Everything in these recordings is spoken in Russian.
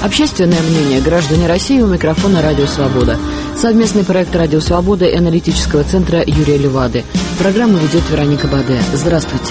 Общественное мнение. Граждане России, у микрофона «Радио Свобода». Совместный проект «Радио Свобода» и аналитического центра Юрия Левады. Программу ведет Вероника Баде. Здравствуйте.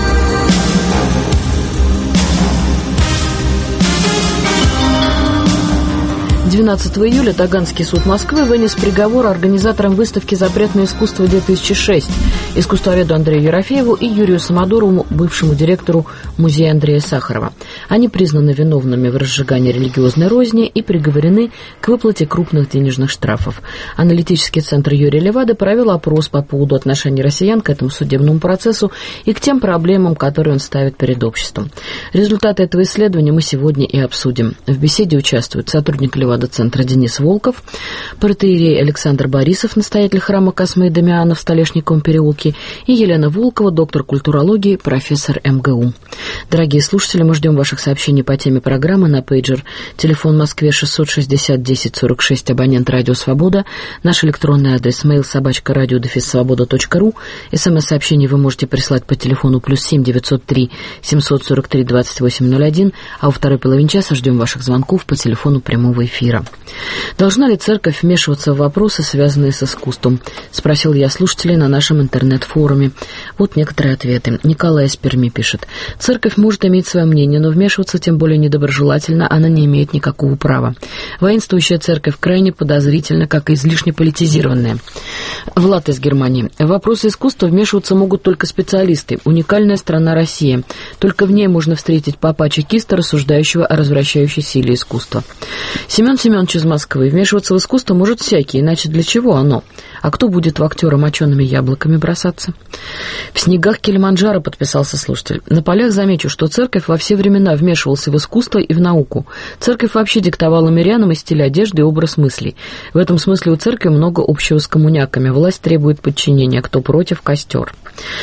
12 июля Таганский суд Москвы вынес приговор организаторам выставки «Запретное искусство-2006» искусствоведу Андрею Ерофееву и Юрию Самодурову, бывшему директору музея Андрея Сахарова. Они признаны виновными в разжигании религиозной розни и приговорены к выплате крупных денежных штрафов. Аналитический центр Юрия Левады провел опрос по поводу отношения россиян к этому судебному процессу и к тем проблемам, которые он ставит перед обществом. Результаты этого исследования мы сегодня и обсудим. В беседе участвуют сотрудник Левада-центра Денис Волков, протоиерей Александр Борисов, настоятель храма Космы и Дамиана в Столешниковом переулке, и Елена Волкова, доктор культурологии, профессор МГУ. Дорогие слушатели, мы ждем ваших сообщений по теме программы на пейджер. Телефон в Москве 660-10-46, абонент «Радио Свобода». Наш электронный адрес mail@radio-svoboda.ru. СМС-сообщение вы можете прислать по телефону +7 903 743 2801, а во второй половине часа ждем ваших звонков по телефону прямого эфира. Должна ли церковь вмешиваться в вопросы, связанные с искусством? Спросил я слушателей на нашем интернет-форуме. Вот некоторые ответы. Николай из Перми пишет. Церковь может иметь свое мнение, но вмешиваться, тем более недоброжелательно, она не имеет никакого права. Воинствующая церковь крайне подозрительна, как и излишне политизированная. Влад из Германии. В вопросы искусства вмешиваться могут только специалисты. Уникальная страна Россия. Только в ней можно встретить папа-чекиста, рассуждающего о развращающей силе искусства. Семен Семенович из Москвы. Вмешиваться в искусство может всякий, иначе для чего оно? А кто будет в актера мочеными яблоками бросаться? В снегах Килиманджаро, подписался слушатель. На полях замечу, что церковь во все времена вмешивалась в искусство и в науку. Церковь вообще диктовала мирянам и стиль одежды, и образ мыслей. В этом смысле у церкви много общего с коммуняками. Власть требует подчинения, кто против — костер.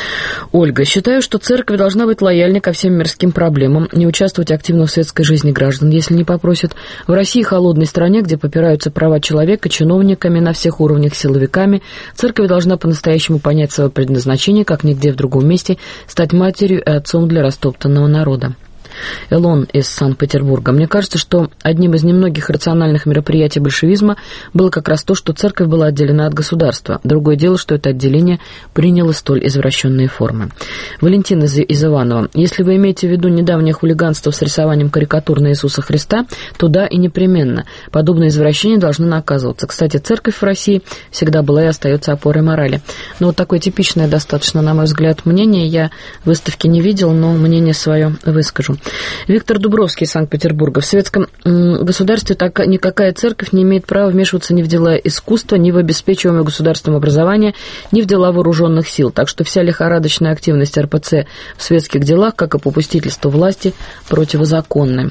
Ольга. Считаю, что церковь должна быть лояльной ко всем мирским проблемам, не участвовать активно в светской жизни граждан, если не попросят. В России, холодной стране, где попираются права человека чиновниками на всех уровнях, силовиками, церковь должна по-настоящему понять свое предназначение, как нигде в другом месте, стать матерью и отцом для растоптанного народа. Элон из Санкт-Петербурга. Мне кажется, что одним из немногих рациональных мероприятий большевизма было как раз то, что церковь была отделена от государства. Другое дело, что это отделение приняло столь извращенные формы. Валентин из Иванова. Если вы имеете в виду недавнее хулиганство с рисованием карикатур на Иисуса Христа, то да, и непременно. Подобные извращения должны наказываться. Кстати, церковь в России всегда была и остается опорой морали. Но вот такое типичное достаточно, на мой взгляд, мнение. Я выставки не видел, но мнение свое выскажу. Виктор Дубровский из Санкт-Петербурга. В советском государстве никакая церковь не имеет права вмешиваться ни в дела искусства, ни в обеспечиваемое государством образование, ни в дела вооруженных сил. Так что вся лихорадочная активность РПЦ в светских делах, как и попустительство власти, противозаконны.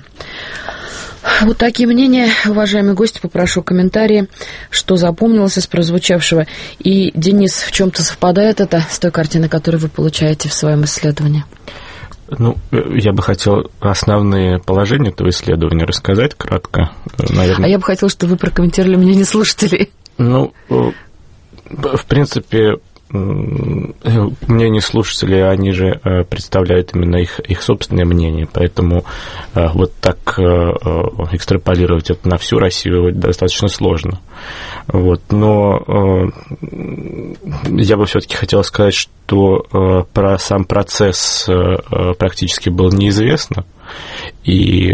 Вот такие мнения, уважаемые гости. Попрошу комментарии, что запомнилось из прозвучавшего. И, Денис, в чем-то совпадает это с той картиной, которую вы получаете в своем исследовании? Ну, я бы хотел основные положения этого исследования рассказать кратко, наверное. А я бы хотел, чтобы вы прокомментировали мнение слушателей. Ну, в принципе, мнение слушателей, они же представляют именно их собственное мнение, поэтому вот так экстраполировать это на всю Россию достаточно сложно. Вот. Но я бы все-таки хотел сказать, что про сам процесс практически было неизвестно, и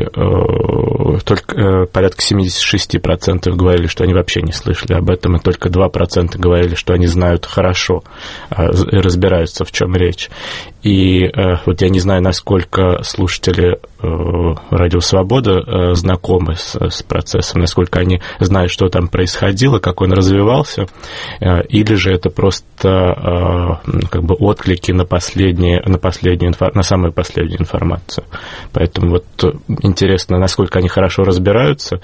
только порядка 76% говорили, что они вообще не слышали об этом, и только 2% говорили, что они знают хорошо, разбираются, в чем речь. И вот я не знаю, насколько слушатели «Радио Свобода» знакомы с процессом, насколько они знают, что там происходило, как он развивался, или же это просто как бы отклики на самую последнюю информацию. Поэтому вот интересно, насколько они хорошо разбираются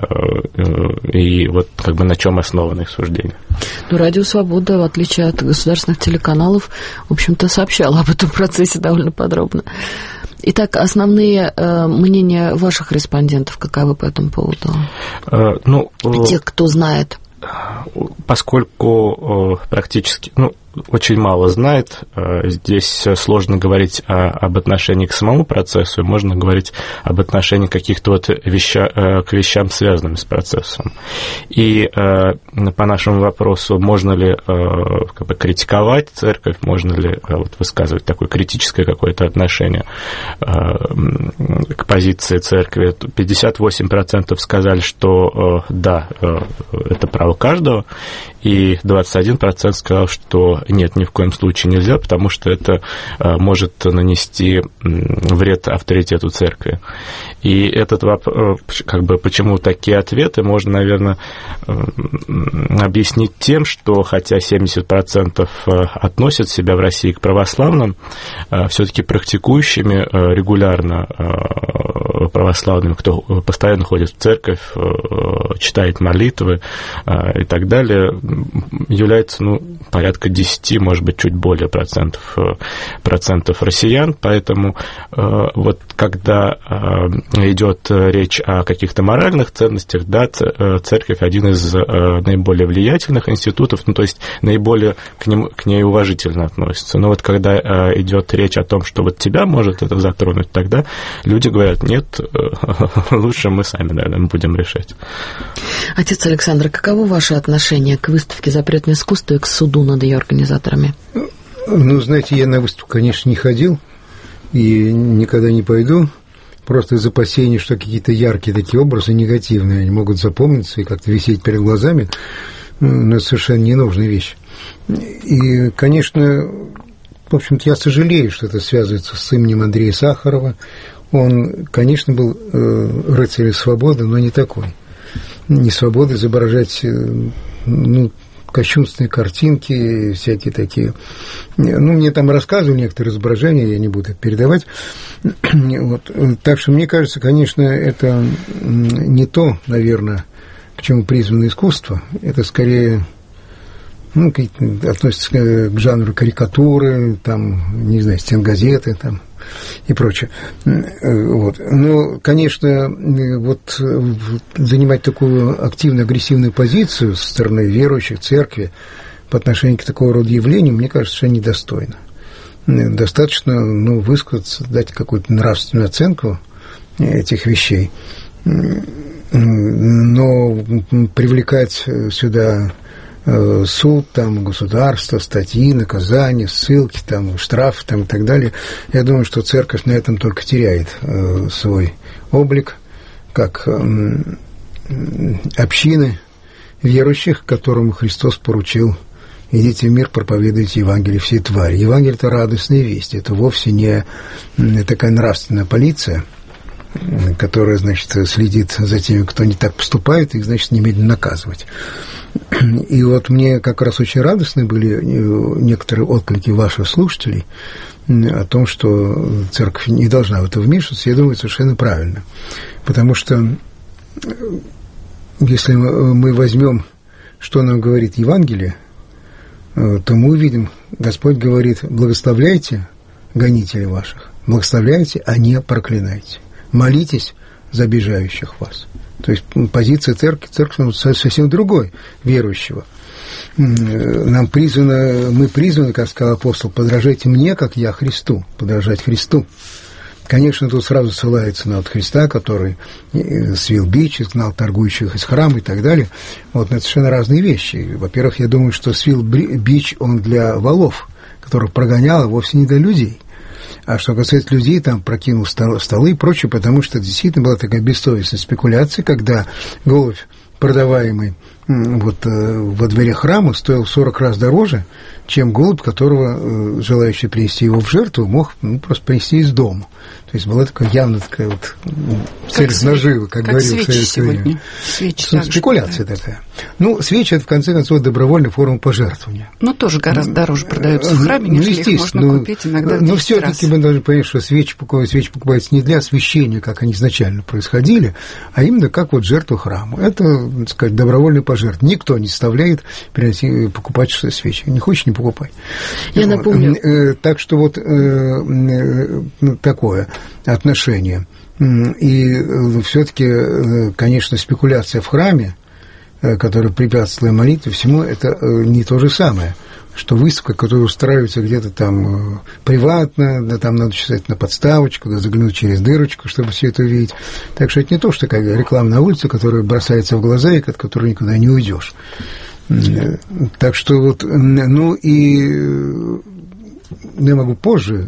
и вот как бы на чем основаны их суждения. Ну, «Радио Свобода», в отличие от государственных телеканалов, в общем-то, сообщала об этом процессе довольно подробно. Итак, основные мнения ваших респондентов каковы по этому поводу? Ну, тех, кто знает. Поскольку практически, очень мало знает. Здесь сложно говорить об отношении к самому процессу, и можно говорить об отношении каких-то вот к вещам, связанным с процессом. И по нашему вопросу, можно ли как бы критиковать церковь, можно ли вот высказывать такое критическое какое-то отношение к позиции церкви, 58% сказали, что да, это право каждого, и 21% сказал, что нет, ни в коем случае нельзя, потому что это может нанести вред авторитету церкви. И этот вопрос, как бы, почему такие ответы, можно, наверное, объяснить тем, что хотя 70% относят себя в России к православным, все-таки практикующими регулярно православными, кто постоянно ходит в церковь, читает молитвы и так далее, является, порядка 10, может быть, чуть более процентов россиян. Поэтому вот когда идет речь о каких-то моральных ценностях, да, церковь один из наиболее влиятельных институтов, то есть наиболее к ней уважительно относится. Но вот когда идет речь о том, что вот тебя может это затронуть, тогда люди говорят: нет, лучше мы сами, наверное, будем решать. Отец Александр, каково ваше отношение к выставке «Запретное искусство» и к суду над ее организаторами? Знаете, я на выставку, конечно, не ходил и никогда не пойду, просто из опасений, что какие-то яркие такие образы, негативные, они могут запомниться и как-то висеть перед глазами, но это совершенно ненужная вещь. И, конечно, в общем-то, я сожалею, что это связывается с именем Андрея Сахарова. Он, конечно, был рыцарем свободы, но не такой. Не свободы изображать, кощунственные картинки, всякие такие. Мне там рассказывали некоторые изображения, я не буду их передавать. Вот. Так что, мне кажется, конечно, это не то, наверное, к чему призвано искусство. Это скорее относится к жанру карикатуры, там, не знаю, стенгазеты, там, и прочее. Вот. Но, конечно, вот занимать такую активную, агрессивную позицию со стороны верующих, церкви по отношению к такого рода явлению, мне кажется, что недостойно. Достаточно, высказаться, дать какую-то нравственную оценку этих вещей, но привлекать сюда суд, там, государство, статьи, наказания, ссылки, там, штрафы, там, и так далее. Я думаю, что церковь на этом только теряет свой облик, как общины верующих, которым Христос поручил: идите в мир, проповедуйте Евангелие всей твари. Евангелие – это радостная весть, это вовсе не такая нравственная полиция, которая, значит, следит за теми, кто не так поступает, их, значит, немедленно наказывать. И вот мне как раз очень радостны были некоторые отклики ваших слушателей о том, что церковь не должна в это вмешиваться. Я думаю, совершенно правильно. Потому что если мы возьмем, что нам говорит Евангелие, то мы увидим, Господь говорит: благословляйте гонителей ваших, благословляйте, а не проклинайте. Молитесь за обижающих вас. То есть позиция церкви совсем другой, верующего. Мы призваны, как сказал апостол, подражайте мне, как я Христу, подражать Христу. Конечно, тут сразу ссылается на Христа, который свил бич, изгнал торгующих из храма и так далее. Вот, это совершенно разные вещи. Во-первых, я думаю, что свил бич он для волов, которых прогонял, а вовсе не для людей. А что касается людей, там прокинул столы и прочее, потому что действительно была такая бессовестная спекуляция, когда голубь, продаваемый во дворе храма, стоил в 40 раз дороже, чем голубь, которого желающий принести его в жертву мог просто принести из дома. То есть была такая явно такая цель наживы, как говорил в советское время. Спекуляция такая. Свечи – это, в конце концов, добровольная форма пожертвования. Тоже гораздо дороже продаются в храме, нежели их можно купить иногда в 10 раз. Но все-таки мы должны понять, что свечи покупаются не для освящения, как они изначально происходили, а именно как жертву храму. Это, так сказать, добровольное пожертвование. Никто не заставляет покупать свечи. Не хочешь – не покупай. Я напомню. Так что такое отношение. И все-таки, конечно, спекуляция в храме, которая препятствовала молитве, всему, это не то же самое, что выставка, которая устраивается где-то там приватно, да там надо читать на подставочку, да заглянуть через дырочку, чтобы все это увидеть. Так что это не то, что такая реклама на улице, которая бросается в глаза и от которой никуда не уйдешь. Так что вот, ну и я могу позже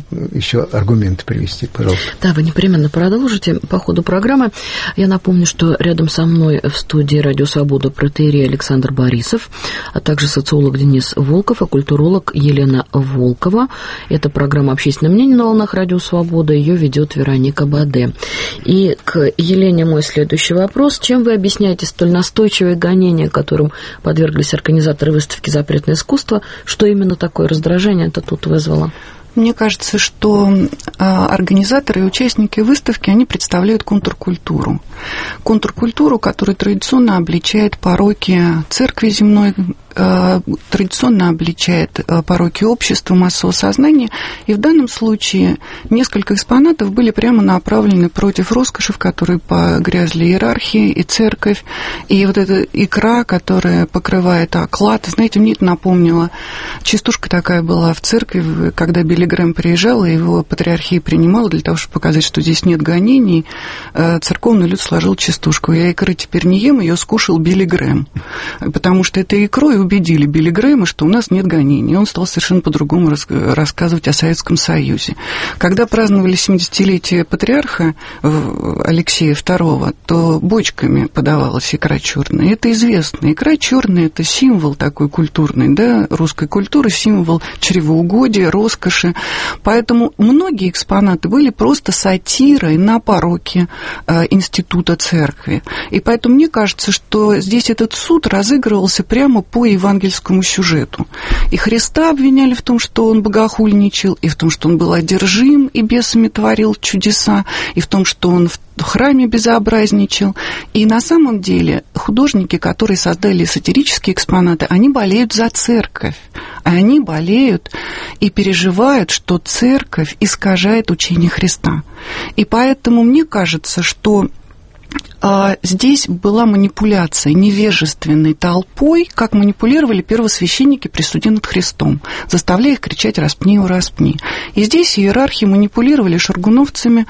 еще аргументы привести, пожалуйста. Да, вы непременно продолжите по ходу программы. Я напомню, что рядом со мной в студии «Радио Свобода» протоиерей Александр Борисов, а также социолог Денис Волков и культуролог Елена Волкова. Это программа «Общественное мнение» на волнах «Радио Свобода». Ее ведет Вероника Баде. И к Елене мой следующий вопрос. Чем вы объясняете столь настойчивое гонение, которым подверглись организаторы выставки «Запретное искусство»? Что именно такое раздражение это тут вызвало? Мне кажется, что организаторы и участники выставки, они представляют контркультуру. Контркультуру, которая традиционно обличает пороки церкви земной, традиционно обличает пороки общества, массового сознания. И в данном случае несколько экспонатов были прямо направлены против роскоши, в которой погрязли иерархии и церковь. И вот эта икра, которая покрывает оклад, знаете, мне это напомнило. Частушка такая была в церкви, когда Билли Грэм приезжал, и его патриархия принимала для того, чтобы показать, что здесь нет гонений. Церковный люд сложил частушку. Я икры теперь не ем, ее скушал Билли Грэм. Потому что этой икрой убедили Билли Грэма, что у нас нет гонений. И он стал совершенно по-другому рассказывать о Советском Союзе. Когда праздновали 70-летие патриарха Алексея II, то бочками подавалась икра черная. Это известно. Икра черная – это символ такой культурный, да, русской культуры, символ чревоугодия, роскоши. Поэтому многие экспонаты были просто сатирой на пороки института церкви. И поэтому мне кажется, что здесь этот суд разыгрывался прямо по евангельскому сюжету. И Христа обвиняли в том, что он богохульничал, и в том, что он был одержим и бесами творил чудеса, и в том, что он в храме безобразничал. И на самом деле художники, которые создали сатирические экспонаты, они болеют за церковь. Они болеют и переживают, что церковь искажает учение Христа. И поэтому мне кажется, что здесь была манипуляция невежественной толпой, как манипулировали первосвященники при суде над Христом, заставляя их кричать «распни его, распни». И здесь иерархи манипулировали шаргуновцами,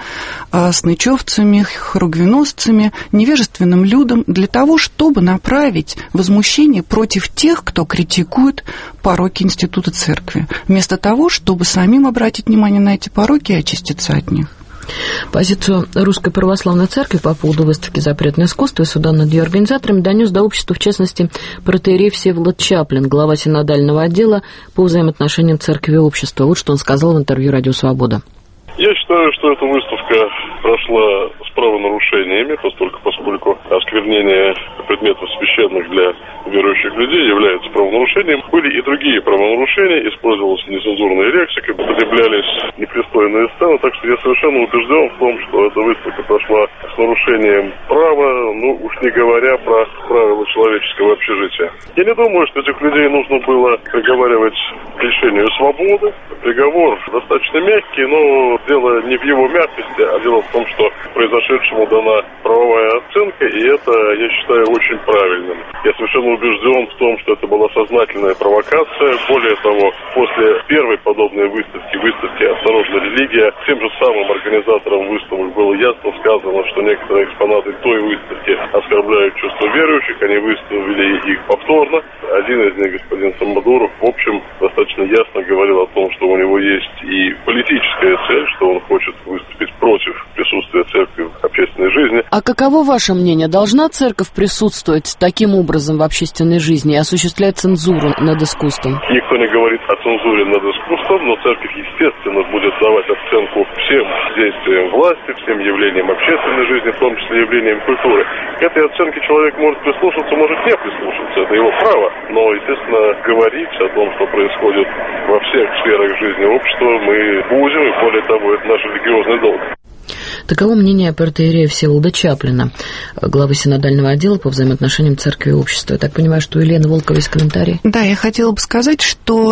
снычевцами, хоругвеносцами, невежественным людом для того, чтобы направить возмущение против тех, кто критикует пороки института церкви, вместо того, чтобы самим обратить внимание на эти пороки и очиститься от них. Позицию Русской Православной Церкви по поводу выставки «Запретное искусство» и суда над ее организаторами донес до общества, в частности, протоиерей Всеволод Чаплин, глава синодального отдела по взаимоотношениям церкви и общества. Вот что он сказал в интервью «Радио Свобода». Я считаю, что эта выставка прошла с правонарушениями, поскольку осквернение предметов священных для верующих людей является правонарушением. Были и другие правонарушения, использовалась нецензурная лексика, употреблялись непристойные сцены, так что я совершенно убежден в том, что эта выставка прошла с нарушением права, ну уж не говоря про правила человеческого общежития. Я не думаю, что этих людей нужно было приговаривать к лишению свободы. Приговор достаточно мягкий, но дело не в его мягкости, а дело в том, что произошедшему дана правовая оценка, и это, я считаю, очень правильным. Я совершенно убежден в том, что это была сознательная провокация. Более того, после первой подобной выставки «Осторожная религия», тем же самым организаторам выставок было ясно сказано, что некоторые экспонаты той выставки оскорбляют чувства верующих, они выставили их повторно. Один из них, господин Самбадуров, в общем, достаточно ясно говорил о том, что у него есть и политическая цель, что он хочет выступить против присутствия церкви в общественной жизни. А каково ваше мнение? Должна церковь присутствовать таким образом в общественной жизни и осуществлять цензуру над искусством? Никто не говорит о цензуре над искусством, но церковь, естественно, будет давать оценку всем действиям власти, всем явлениям общественной жизни, в том числе явлениям культуры. К этой оценке человек может прислушаться, может не прислушаться, это его право, но, естественно, говорить о том, что происходит во всех сферах жизни общества, мы будем, и более того, это наш религиозный долг. Таково мнение протоиерея Всеволода Чаплина, главы синодального отдела по взаимоотношениям церкви и общества. Я так понимаю, что у Елены Волковой есть комментарий? Да, я хотела бы сказать, что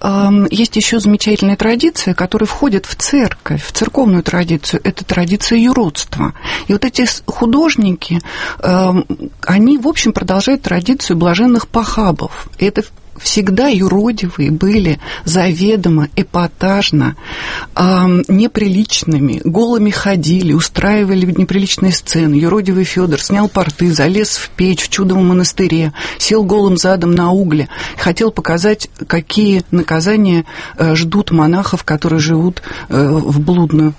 есть еще замечательная традиция, которая входит в церковь, в церковную традицию. Это традиция юродства. И вот эти художники, они, в общем, продолжают традицию блаженных пахабов. И это всегда юродивые были заведомо, эпатажно, неприличными, голыми ходили, устраивали неприличные сцены. Юродивый Федор снял порты, залез в печь в Чудовом монастыре, сел голым задом на угле, хотел показать, какие наказания ждут монахов, которые живут в блудную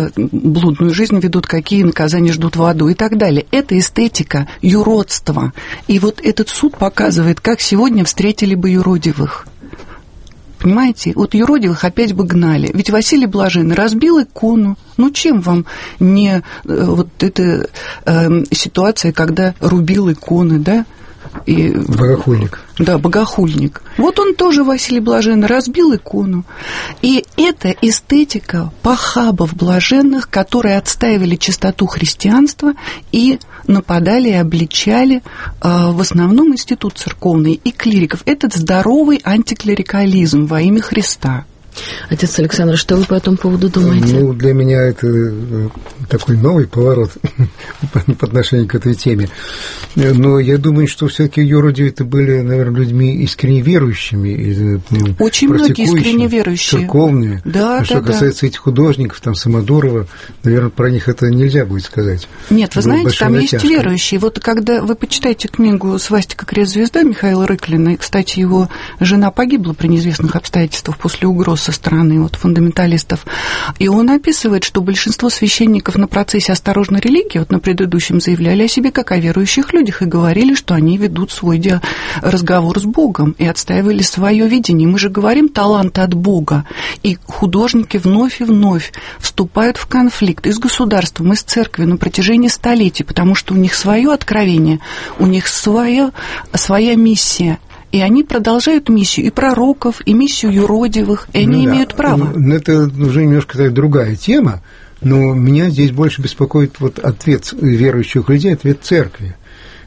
жизнь, ведут, какие наказания ждут в аду и так далее. Это эстетика юродства. И вот этот суд показывает, как сегодня встретили бы юродивых. Понимаете? Вот юродивых опять бы гнали. Ведь Василий Блаженный разбил икону. Ну, чем вам не вот эта ситуация, когда рубил иконы, да? И, богохульник. Да, богохульник. Вот он тоже, Василий Блаженный, разбил икону. И это эстетика пахабов блаженных, которые отстаивали чистоту христианства и нападали и обличали в основном институт церковный и клириков. Этот здоровый антиклерикализм во имя Христа. Отец Александр, что вы по этому поводу думаете? Ну, для меня это такой новый поворот по отношению к этой теме. Но я думаю, что все-таки юродивые это были, наверное, людьми искренне верующими. Очень многие искренне верующие. Церковными. Да, что касается этих художников, там, Самодурова, наверное, про них это нельзя будет сказать. Нет, вы знаете, там есть верующие. Вот когда вы почитаете книгу «Свастика, крест, звезда» Михаила Рыклина, и, кстати, его жена погибла при неизвестных обстоятельствах после угроз со стороны вот фундаменталистов. И он описывает, что большинство священников на процессе «Осторожной религии», вот на предыдущем, заявляли о себе как о верующих людях и говорили, что они ведут свой разговор с Богом и отстаивали свое видение. Мы же говорим «талант от Бога». И художники вновь и вновь вступают в конфликт и с государством, и с церковью на протяжении столетий, потому что у них свое откровение, у них своя миссия. И они продолжают миссию и пророков, и миссию юродивых, и они имеют право. Это уже немножко другая тема, но меня здесь больше беспокоит вот ответ верующих людей, ответ церкви.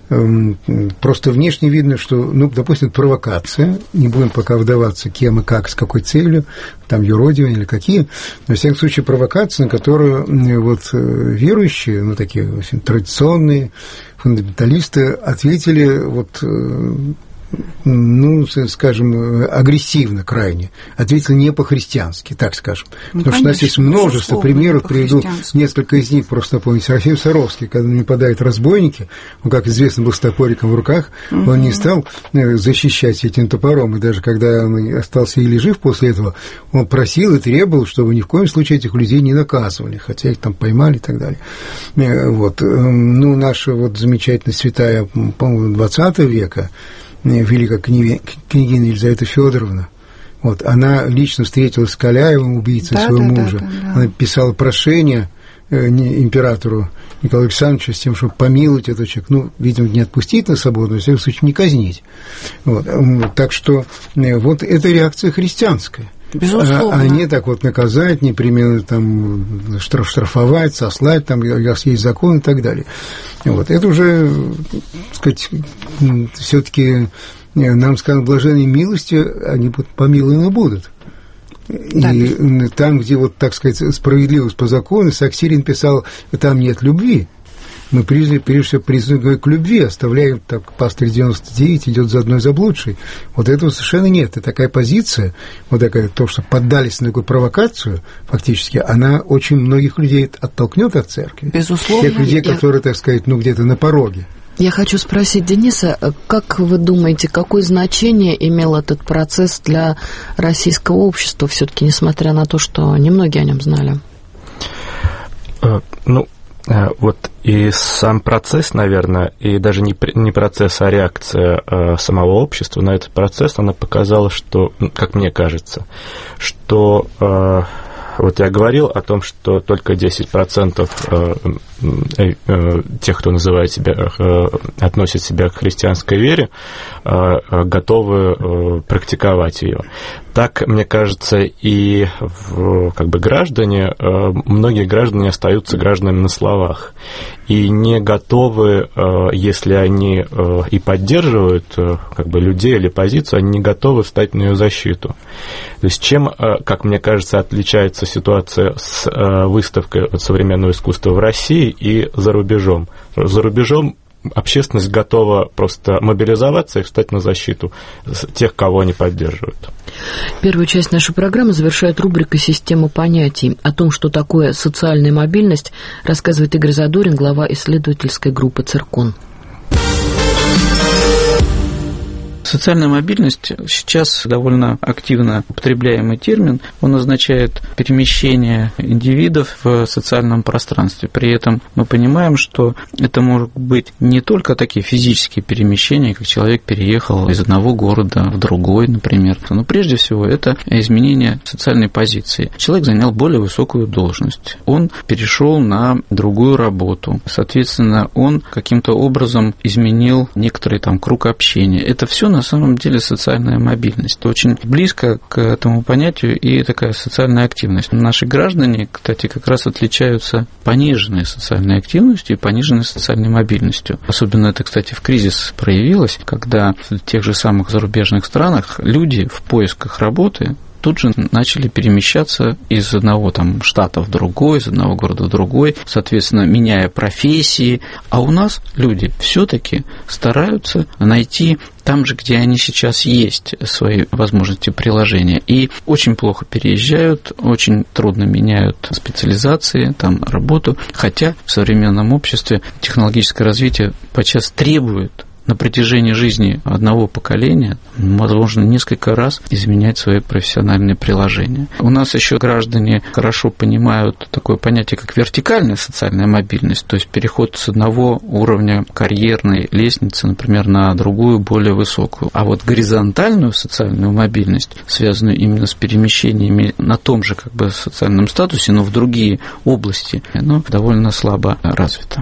Просто внешне видно, что, ну, допустим, провокация, не будем пока вдаваться, кем и как, с какой целью, там, юродивые или какие, но, во всяком случае, провокация, на которую вот верующие, ну, такие очень традиционные фундаменталисты ответили вот... ну, скажем, агрессивно крайне, ответил не по-христиански, так скажем. Ну, потому что у нас есть множество примеров, приведу несколько из них, просто напомню. Серафим Саровский, когда нападают разбойники, он, как известно, был с топориком в руках, он не стал защищать этим топором, и даже когда он остался или жив после этого, он просил и требовал, чтобы ни в коем случае этих людей не наказывали, хотя их там поймали и так далее. Вот. Ну, наша вот замечательная святая, по-моему, 20 века, великая княгиня Елизавета Федоровна, вот, она лично встретилась с Каляевым, убийцей своего мужа. Да. Она писала прошение императору Николаю Александровичу с тем, чтобы помиловать этого человека, ну, видимо, не отпустить на свободу, но, в всяком случае, не казнить. Вот. Так что вот это реакция христианская. Безусловно. А не так вот наказать, непременно там штрафовать, сослать, там раз есть закон и так далее. Вот. Это уже, так сказать, все-таки нам сказано, блаженные милости, они помилованы будут. Да. И там, где, вот, так сказать, справедливость по закону, Саксирин писал, там нет любви. Мы прежде всего призываем к любви, оставляем, так, пастырь 99 идет за одной заблудшей. Вот этого совершенно нет. И такая позиция, вот такая, то, что поддались на такую провокацию, фактически, она очень многих людей оттолкнет от церкви. Безусловно. Тех людей, которые, так сказать, ну, где-то на пороге. Я хочу спросить Дениса, как вы думаете, какое значение имел этот процесс для российского общества, все-таки, несмотря на то, что немногие о нем знали? Ну, вот и сам процесс, наверное, и даже не процесс, а реакция самого общества на этот процесс, она показала, что, как мне кажется, что вот я говорил о том, что только 10% тех, кто называет себя, относит себя к христианской вере, готовы практиковать ее. Так, мне кажется, и как бы граждане, многие граждане остаются гражданами на словах и не готовы, если они и поддерживают как бы людей или позицию, они не готовы встать на ее защиту. То есть чем, как мне кажется, отличается ситуация с выставкой современного искусства в России и за рубежом? За рубежом общественность готова просто мобилизоваться и встать на защиту тех, кого они поддерживают. Первую часть нашей программы завершает рубрика «Система понятий». О том, что такое социальная мобильность, рассказывает Игорь Задорин, глава исследовательской группы «Циркон». Социальная мобильность сейчас довольно активно употребляемый термин. Он означает перемещение индивидов в социальном пространстве. При этом мы понимаем, что это может быть не только такие физические перемещения, как человек переехал из одного города в другой, например, но прежде всего это изменение социальной позиции. Человек занял более высокую должность, он перешел на другую работу, соответственно, он каким-то образом изменил некоторый там круг общения. Это все на самом деле социальная мобильность. Очень близко к этому понятию и такая социальная активность. Наши граждане, кстати, как раз отличаются пониженной социальной активностью и пониженной социальной мобильностью. Особенно это, кстати, в кризис проявилось, когда в тех же самых зарубежных странах люди в поисках работы тут же начали перемещаться из одного там штата в другой, из одного города в другой, соответственно, меняя профессии. А у нас люди все-таки стараются найти там же, где они сейчас есть, свои возможности приложения. И очень плохо переезжают, очень трудно меняют специализации, там, работу. Хотя в современном обществе технологическое развитие подчас требует на протяжении жизни одного поколения, возможно, несколько раз изменять свои профессиональные приложения. У нас еще граждане хорошо понимают такое понятие, как вертикальная социальная мобильность, то есть переход с одного уровня карьерной лестницы, например, на другую, более высокую. А вот горизонтальную социальную мобильность, связанную именно с перемещениями на том же как бы социальном статусе, но в другие области, она довольно слабо развита.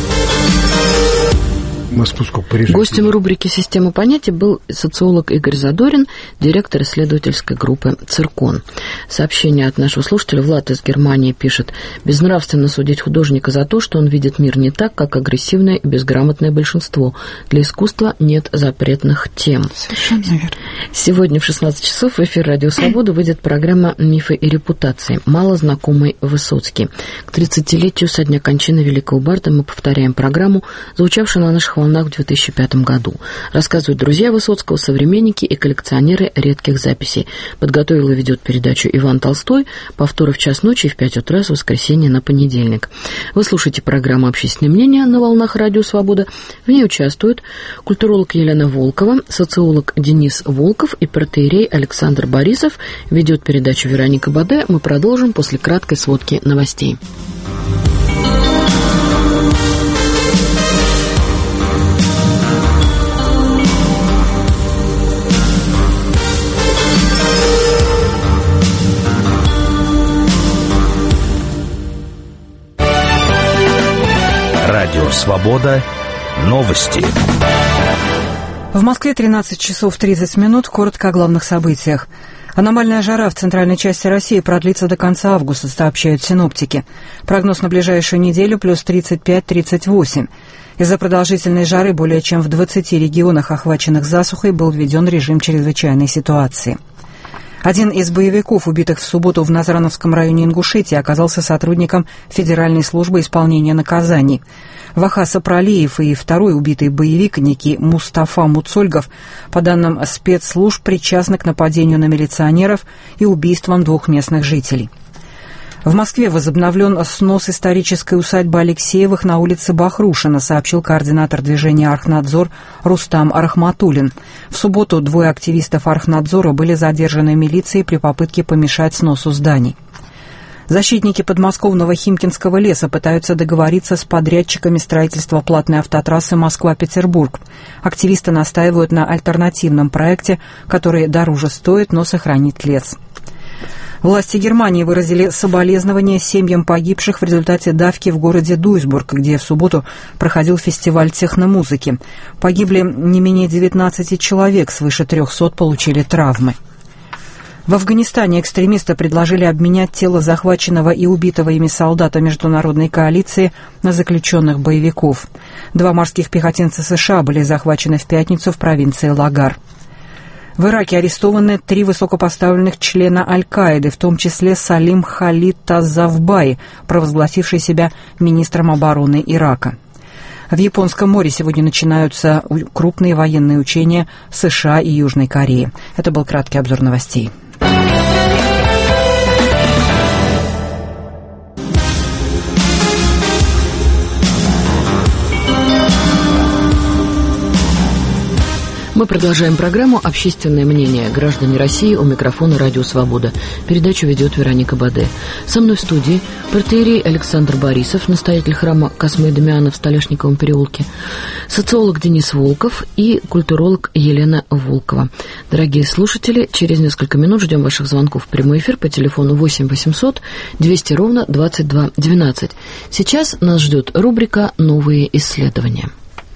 Гостем рубрики «Система понятий» был социолог Игорь Задорин, директор исследовательской группы «Циркон». Сообщение от нашего слушателя. Влад из Германии пишет: «Безнравственно судить художника за то, что он видит мир не так, как агрессивное и безграмотное большинство. Для искусства нет запретных тем». Совершенно верно. Сегодня в 16 часов в эфир «Радио Свобода» выйдет программа «Мифы и репутации». Мало знакомый Высоцкий. К 30-летию со дня кончины великого барда мы повторяем программу, звучавшую на наших волнах в 2005 году. Рассказывают друзья Высоцкого, современники и коллекционеры редких записей. Подготовил и ведет передачу Иван Толстой. Повторы в час ночи и в 5 утра с воскресенья на понедельник. Вы слушаете программу «Общественное мнение» на волнах «Радио Свобода». В ней участвуют культуролог Елена Волкова, социолог Денис Волков и протоиерей Александр Борисов. Ведет передачу Вероника Баде. Мы продолжим после краткой сводки новостей. Радио «Свобода». Новости. В Москве 13 часов 30 минут. Коротко о главных событиях. Аномальная жара в центральной части России продлится до конца августа, сообщают синоптики. Прогноз на ближайшую неделю плюс 35-38. Из-за продолжительной жары более чем в 20 регионах, охваченных засухой, был введен режим чрезвычайной ситуации. Один из боевиков, убитых в субботу в Назрановском районе Ингушетии, оказался сотрудником Федеральной службы исполнения наказаний. Вахас Апралиев и второй убитый боевик, некий Мустафа Муцольгов, по данным спецслужб, причастны к нападению на милиционеров и убийствам 2 местных жителей. В Москве возобновлен снос исторической усадьбы Алексеевых на улице Бахрушина, сообщил координатор движения «Архнадзор» Рустам Рахматуллин. В субботу 2 активистов Архнадзора были задержаны милицией при попытке помешать сносу зданий. Защитники подмосковного Химкинского леса пытаются договориться с подрядчиками строительства платной автотрассы Москва-Петербург. Активисты настаивают на альтернативном проекте, который дороже стоит, но сохранит лес. Власти Германии выразили соболезнования семьям погибших в результате давки в городе Дуйсбург, где в субботу проходил фестиваль техномузыки. Погибли не менее 19 человек, свыше 300 получили травмы. В Афганистане экстремисты предложили обменять тело захваченного и убитого ими солдата международной коалиции на заключенных боевиков. 2 морских пехотинца США были захвачены в пятницу в провинции Лагар. В Ираке арестованы 3 высокопоставленных члена Аль-Каиды, в том числе Салим Халид Тазавбай, провозгласивший себя министром обороны Ирака. В Японском море сегодня начинаются крупные военные учения США и Южной Кореи. Это был краткий обзор новостей. Мы продолжаем программу «Общественное мнение. Граждане России». У микрофона «Радио Свобода». Передачу ведет Вероника Баде. Со мной в студии протоиерей Александр Борисов, настоятель храма Космы и Дамиана в Столешниковом переулке, социолог Денис Волков и культуролог Елена Волкова. Дорогие слушатели, через несколько минут ждем ваших звонков в прямой эфир по телефону 8 800 200 ровно 22 12. Сейчас нас ждет рубрика «Новые исследования».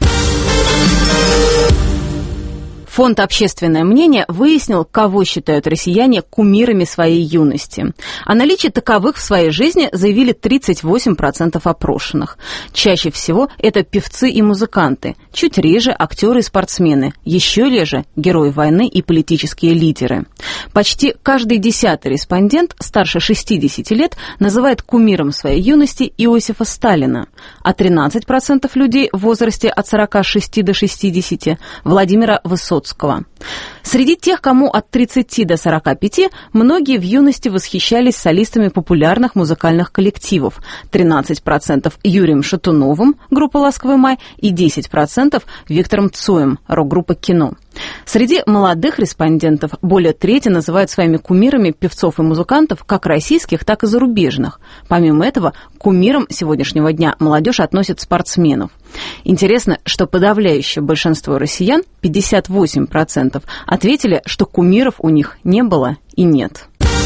Фонд «Общественное мнение» выяснил, кого считают россияне кумирами своей юности. О наличии таковых в своей жизни заявили 38% опрошенных. Чаще всего это певцы и музыканты, чуть реже актеры и спортсмены, еще реже герои войны и политические лидеры. Почти каждый 10-й респондент старше 60 лет называет кумиром своей юности Иосифа Сталина, а 13% людей в возрасте от 46 до 60 – Владимира Высоцкого. Среди тех, кому от 30 до 45, многие в юности восхищались солистами популярных музыкальных коллективов. 13% Юрием Шатуновым, группа «Ласковый май», и 10% Виктором Цоем, рок-группа «Кино». Среди молодых респондентов более трети называют своими кумирами певцов и музыкантов как российских, так и зарубежных. Помимо этого, к кумирам сегодняшнего дня молодежь относит спортсменов. Интересно, что подавляющее большинство россиян, 58%, ответили, что кумиров у них не было и нет.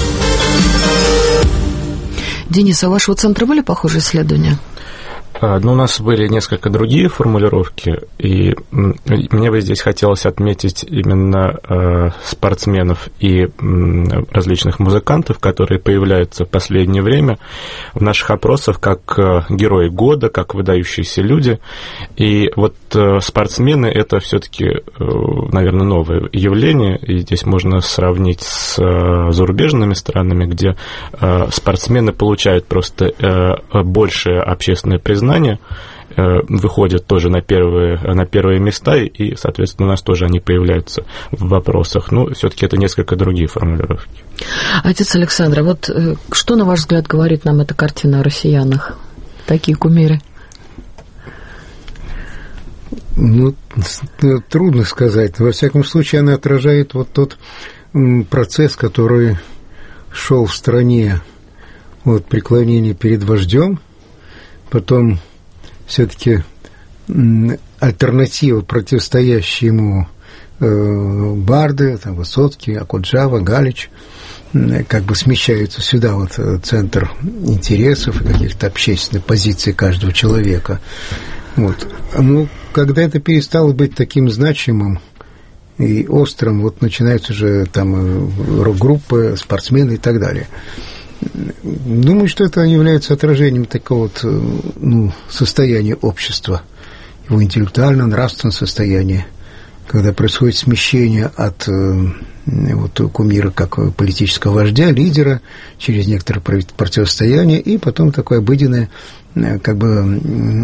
Денис, а у вашего центра были похожие исследования? Ну, у нас были несколько другие формулировки, и мне бы здесь хотелось отметить именно спортсменов и различных музыкантов, которые появляются в последнее время в наших опросах как герои года, как выдающиеся люди. И вот спортсмены – это все-таки, наверное, новое явление, и здесь можно сравнить с зарубежными странами, где спортсмены получают просто большее общественное признание, выходят тоже на первые места, и, соответственно, у нас тоже они появляются в вопросах. Но все-таки это несколько другие формулировки. Отец Александр, вот что, на ваш взгляд, говорит нам эта картина о россиянах? Такие кумиры. Ну, трудно сказать. Во всяком случае, она отражает вот тот процесс, который шел в стране от преклонения перед вождем. Потом все-таки альтернатива, противостоящая ему барды, там, Высоцкий, Акуджава, Галич, как бы смещаются сюда, вот центр интересов и каких-то общественных позиций каждого человека. Вот. Ну, когда это перестало быть таким значимым и острым, вот начинаются уже там рок-группы, спортсмены и так далее. Думаю, что это является отражением такого вот, состояния общества, его интеллектуально-нравственного состояния, когда происходит смещение от кумира как политического вождя, лидера, через некоторое противостояние, и потом такое обыденное, как бы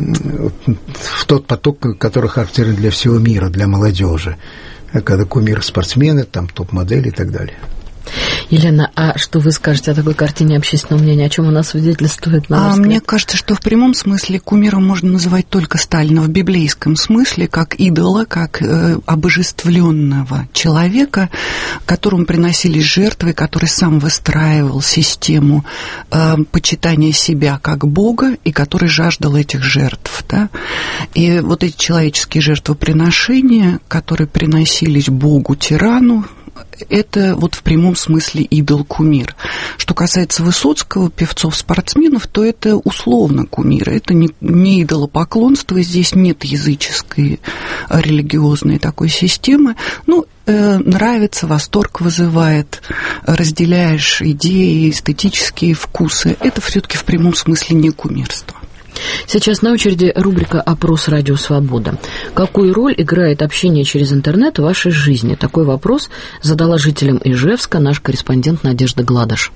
в тот поток, который характерен для всего мира, для молодежи, когда кумир спортсмены, там топ-модели и так далее. Елена, а что вы скажете о такой картине общественного мнения? О чем она свидетельствует, на ваш взгляд? Мне кажется, что в прямом смысле кумиром можно называть только Сталина, в библейском смысле, как идола, как обожествленного человека, которому приносились жертвы, который сам выстраивал систему почитания себя как Бога, и который жаждал этих жертв. Да? И вот эти человеческие жертвоприношения, которые приносились Богу-тирану, это вот в прямом смысле идол-кумир. Что касается Высоцкого, певцов, спортсменов, то это условно кумиры. Это не идолопоклонство, здесь нет языческой религиозной такой системы. Нравится, восторг вызывает, разделяешь идеи, эстетические вкусы. Это все-таки в прямом смысле не кумирство. Сейчас на очереди рубрика «Опрос Радио Свобода». Какую роль играет общение через интернет в вашей жизни? Такой вопрос задала жителям Ижевска наш корреспондент Надежда Гладыш.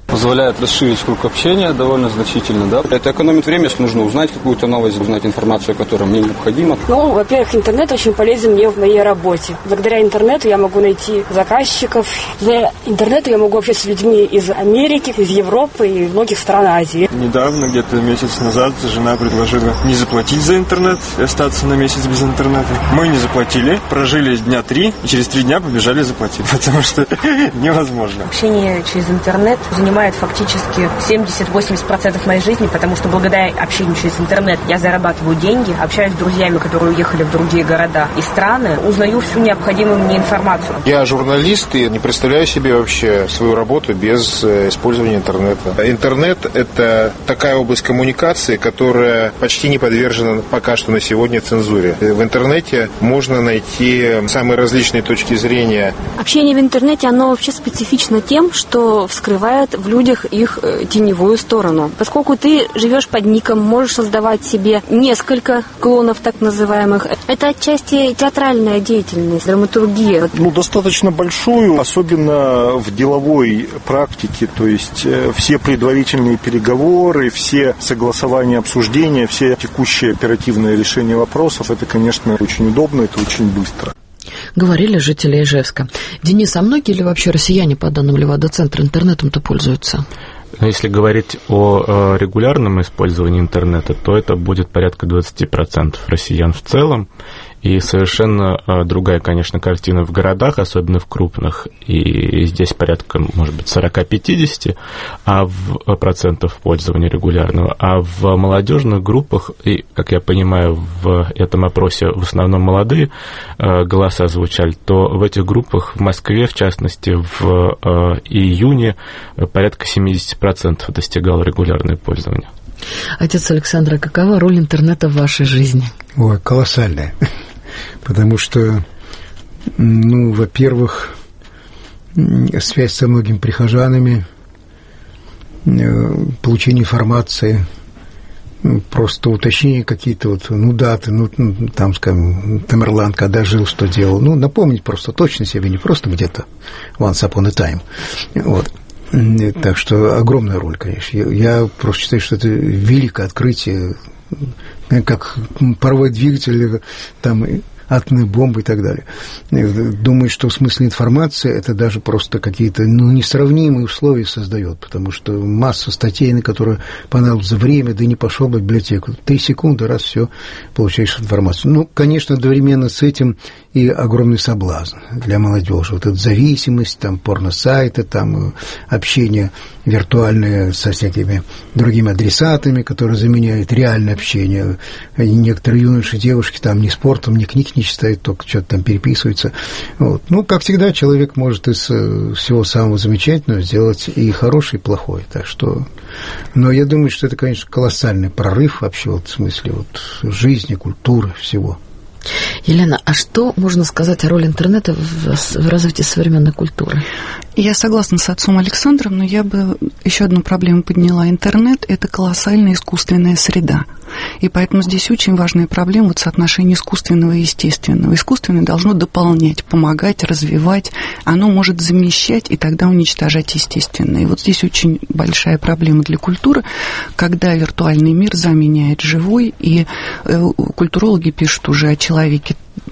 Позволяет расширить круг общения довольно значительно, да. Это экономит время, если нужно узнать какую-то новость, узнать информацию, которая мне необходима. Ну, во-первых, интернет очень полезен мне в моей работе. Благодаря интернету я могу найти заказчиков. Благодаря интернету я могу общаться с людьми из Америки, из Европы и многих стран Азии. Недавно, где-то месяц назад, жена предложила не заплатить за интернет и остаться на месяц без интернета. Мы не заплатили, прожили дня 3, и через 3 дня побежали заплатить, потому что невозможно. Общение через интернет занимает фактически 70-80% моей жизни, потому что благодаря общению через интернет я зарабатываю деньги, общаюсь с друзьями, которые уехали в другие города и страны, узнаю всю необходимую мне информацию. Я журналист и не представляю себе вообще свою работу без использования интернета. Интернет – это такая область коммуникации, которая почти не подвержена пока что на сегодня цензуре. В интернете можно найти самые различные точки зрения. Общение в интернете, оно вообще специфично тем, что вскрывает в людях их теневую сторону. Поскольку ты живешь под ником, можешь создавать себе несколько клонов так называемых. Это отчасти театральная деятельность, драматургия. Достаточно большую, особенно в деловой практике, то есть все предварительные переговоры, все согласования, обсуждения, все текущие оперативные решения вопросов, это, конечно, очень удобно, это очень быстро. Говорили жители Ижевска. Денис, а многие ли вообще россияне, по данным Левада-центра, интернетом-то пользуются? Если говорить о регулярном использовании интернета, то это будет порядка 20% россиян в целом. И совершенно другая, конечно, картина в городах, особенно в крупных. И здесь порядка, может быть, 40-50% процентов пользования регулярного. А в молодежных группах, и, как я понимаю, в этом опросе в основном молодые голоса звучали, то в этих группах в Москве, в частности, в июне порядка 70% достигало регулярное пользование. Отец Александр, какова роль интернета в вашей жизни? Ой, колоссальная. Потому что, во-первых, связь со многими прихожанами, получение информации, просто уточнение какие-то даты, там, скажем, Тамерлан, когда жил, что делал. Напомнить просто точно себе, не просто где-то once upon a time. Вот. Так что огромная роль, конечно. Я просто считаю, что это великое открытие, как паровой двигатель, там, атомные бомбы и так далее. Думаю, что в смысле информации это даже просто какие-то несравнимые условия создает, потому что масса статей, на которые понадобится время, да и не пошел бы в библиотеку. 3 секунды, раз все, получаешь информацию. Конечно, одновременно с этим и огромный соблазн для молодежи. Вот эта зависимость, там, порносайты, там, общение виртуальное со всякими другими адресатами, которые заменяют реальное общение. Некоторые юноши, девушки там ни спортом, ни книг не читают, только что-то там переписываются. Вот. Как всегда, человек может из всего самого замечательного сделать и хорошее, и плохое. Так что... Но я думаю, что это, конечно, колоссальный прорыв вообще в смысле жизни, культуры, всего. Елена, а что можно сказать о роли интернета в развитии современной культуры? Я согласна с отцом Александром, но я бы еще одну проблему подняла. Интернет – это колоссальная искусственная среда. И поэтому здесь очень важная проблема соотношения искусственного и естественного. Искусственное должно дополнять, помогать, развивать. Оно может замещать и тогда уничтожать естественное. И вот здесь очень большая проблема для культуры, когда виртуальный мир заменяет живой. И культурологи пишут уже о человеке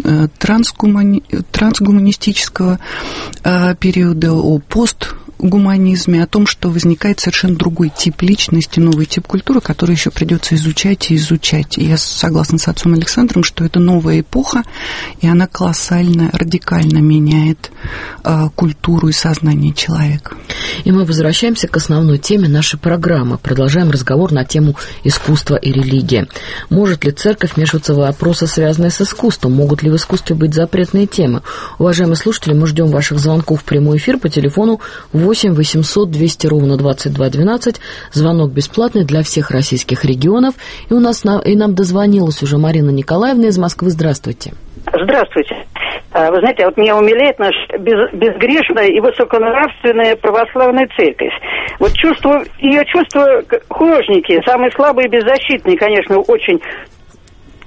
трансгуманистического периода, о постгуманизме, о том, что возникает совершенно другой тип личности, новый тип культуры, который еще придется изучать и изучать. И я согласна с отцом Александром, что это новая эпоха, и она колоссально, радикально меняет культуру и сознание человека. И мы возвращаемся к основной теме нашей программы. Продолжаем разговор на тему искусства и религии. Может ли церковь вмешиваться в вопросы, связанные с искусством? Могут ли в искусстве быть запретные темы? Уважаемые слушатели, мы ждем ваших звонков в прямой эфир по телефону 8 800 200 ровно 22 12. Звонок бесплатный для всех российских регионов. И нам дозвонилась уже Марина Николаевна из Москвы. Здравствуйте. Здравствуйте. Вы знаете, меня умиляет наша безгрешная и высоконравственная православная церковь. Ее чувства художники, самые слабые и беззащитные, конечно, очень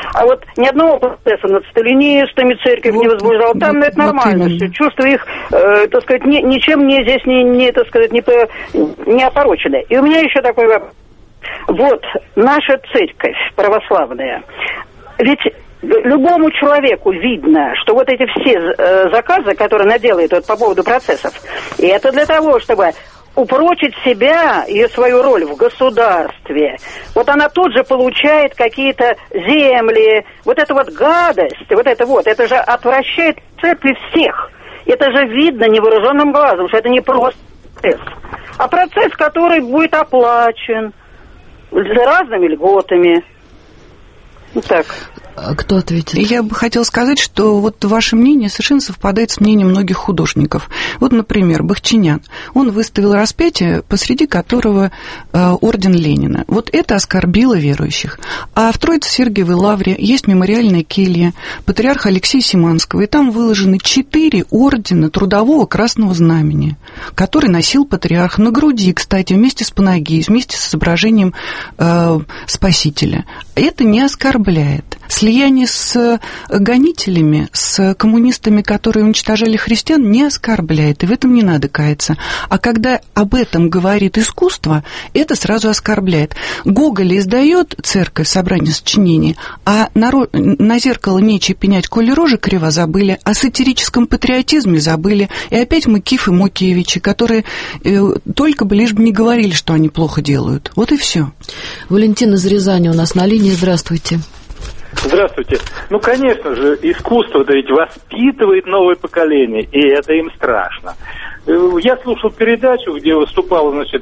А вот ни одного процесса над сталинистами церковь не возбуждала. Там это нормально все. Чувства их, так сказать, ничем мне здесь так сказать, не опорочены. И у меня еще такой вопрос. Вот наша церковь православная, ведь любому человеку видно, что вот эти все заказы, которые она делает вот по поводу процессов, и это для того, чтобы упрочить себя и свою роль в государстве. Вот она тут же получает какие-то земли, вот эта вот гадость, это же отвращает церкви всех. Это же видно невооруженным глазом, что это не просто процесс, а процесс, который будет оплачен разными льготами. Так. Кто ответит? Я бы хотела сказать, что вот ваше мнение совершенно совпадает с мнением многих художников. Вот, например, Бахчинян. Он выставил распятие, посреди которого орден Ленина. Вот это оскорбило верующих. А в Троице-Сергиевой лавре есть мемориальная келья патриарха Алексея Симанского, и там выложены 4 ордена Трудового Красного Знамени, который носил патриарх на груди, кстати, вместе с панагией, вместе с изображением Спасителя. Это не оскорбляет. Слияние с гонителями, с коммунистами, которые уничтожали христиан, не оскорбляет, и в этом не надо каяться. А когда об этом говорит искусство, это сразу оскорбляет. Гоголь издает церковь, собрание сочинений, а на зеркало нечего пенять, коли рожи криво забыли, о сатирическом патриотизме забыли. И опять мы Киф и Мокиевичи, которые только бы лишь бы не говорили, что они плохо делают. Вот и все. Валентин из Рязани у нас на линии. Здравствуйте. Здравствуйте. Ну, конечно же, искусство-то ведь воспитывает новое поколение, и это им страшно. Я слушал передачу, где выступал, значит,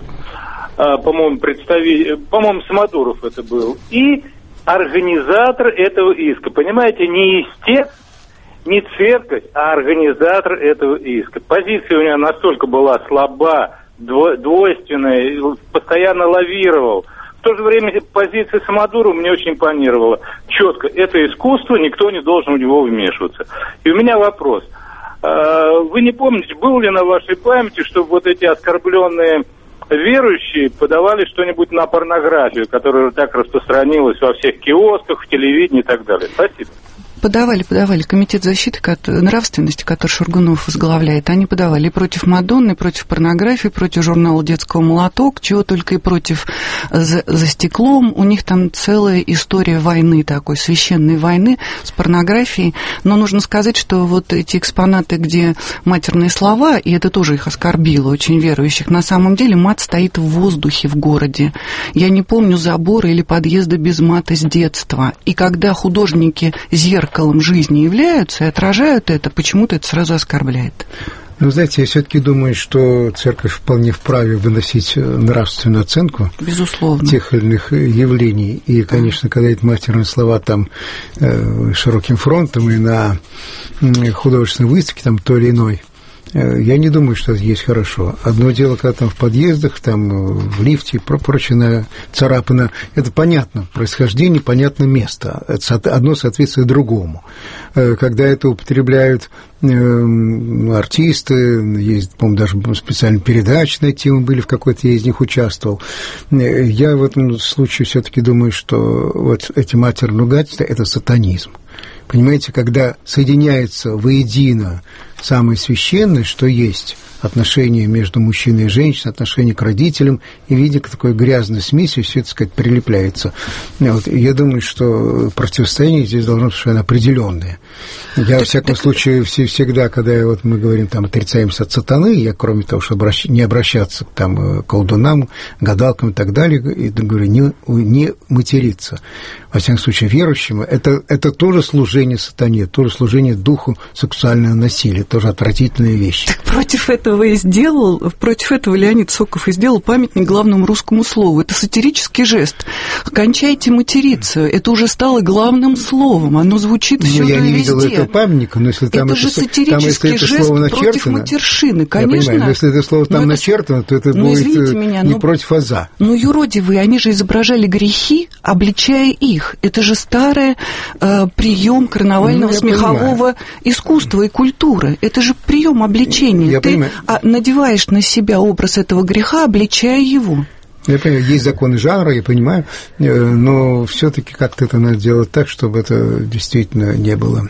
по-моему, Самодуров это был, и организатор этого иска. Понимаете, не истец, не церковь, а организатор этого иска. Позиция у него настолько была слаба, двойственная, постоянно лавировал. В то же время позиция Самодурова мне очень импонировала. Четко, это искусство, никто не должен в него вмешиваться. И у меня вопрос. Вы не помните, было ли на вашей памяти, чтобы вот эти оскорбленные верующие подавали что-нибудь на порнографию, которая так распространилась во всех киосках, в телевидении и так далее? Спасибо. Подавали. Комитет защиты нравственности, который Шургунов возглавляет, они подавали и против Мадонны, и против порнографии, против журнала «Детского молоток», чего только и против «За стеклом». У них там целая история войны такой, священной войны с порнографией. Но нужно сказать, что вот эти экспонаты, где матерные слова, и это тоже их оскорбило, очень верующих, на самом деле мат стоит в воздухе в городе. Я не помню забора или подъезда без мата с детства. И когда художники зеркалом жизни являются и отражают это, почему-то это сразу оскорбляет. Ну, знаете, я все-таки думаю, что церковь вполне вправе выносить нравственную оценку, безусловно, тех или иных явлений. И, конечно, когда эти матерные слова там широким фронтом и на художественной выставке там то или иной, я не думаю, что это есть хорошо. Одно дело, когда там в подъездах, там в лифте, прочее царапано, это понятно, происхождение, понятно место. Это одно соответствует другому. Когда это употребляют артисты, есть, по-моему, даже специальные передачи на темы были, в какой-то я из них участвовал. Я в этом случае все-таки думаю, что вот эти матерные ругательства – это сатанизм. Понимаете, когда соединяется воедино самое священное, что есть, отношения между мужчиной и женщиной, отношения к родителям, и видя такой грязной смесью, все это, так сказать, прилепляется. Вот, я думаю, что противостояние здесь должно быть совершенно определенное. Я, во всяком случае, всегда, когда мы говорим, там, отрицаемся от сатаны, я, кроме того, чтобы не обращаться там, к колдунам, гадалкам и так далее, и говорю, не материться. Во всяком случае, верующему, это тоже служение сатане, тоже служение духу сексуального насилия, тоже отвратительная вещь. Так против этого Леонид Соков и сделал памятник главному русскому слову. Это сатирический жест. Кончайте материться. Это уже стало главным словом. Оно звучит всюду и везде. Я не видел этого памятника, но если там это же сатирический жест против матершины, конечно. Я понимаю, но если это слово там начертано, то это будет не против аза. Ну, юродивые, они же изображали грехи, обличая их. Это же старый прием карнавального смехового искусства и культуры. Это же прием обличения. Ты надеваешь на себя образ этого греха, обличая его. Я понимаю, есть законы жанра, я понимаю, но все-таки как-то это надо делать так, чтобы это действительно не было,